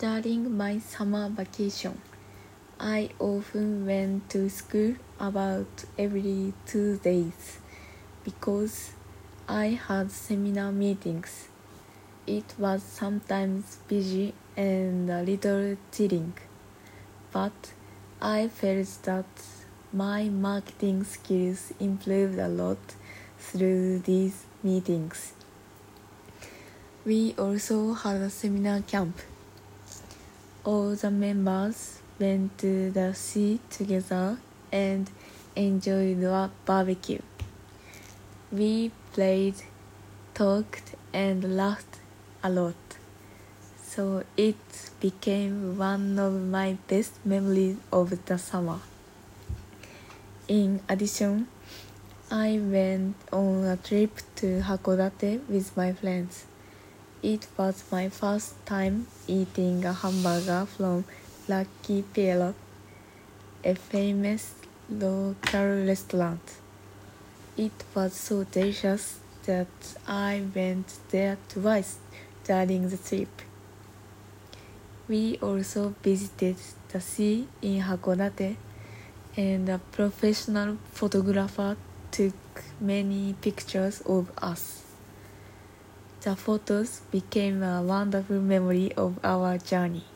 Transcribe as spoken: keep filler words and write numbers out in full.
During my summer vacation, I often went to school about every two days because I had seminar meetings. It was sometimes busy and a little tiring, but I felt that my marketing skills improved a lot through these meetings. We also had a seminar camp. All the members went to the sea together and enjoyed a barbecue. We played, talked, and laughed a lot, so it became one of my best memories of the summer. In addition, I went on a trip to Hakodate with my friends. It was my first time eating a hamburger from Lucky Pierrot, a famous local restaurant. It was so delicious that I went there twice during the trip. We also visited the sea in Hakodate, and a professional photographer took many pictures of us. The photos became a wonderful memory of our journey.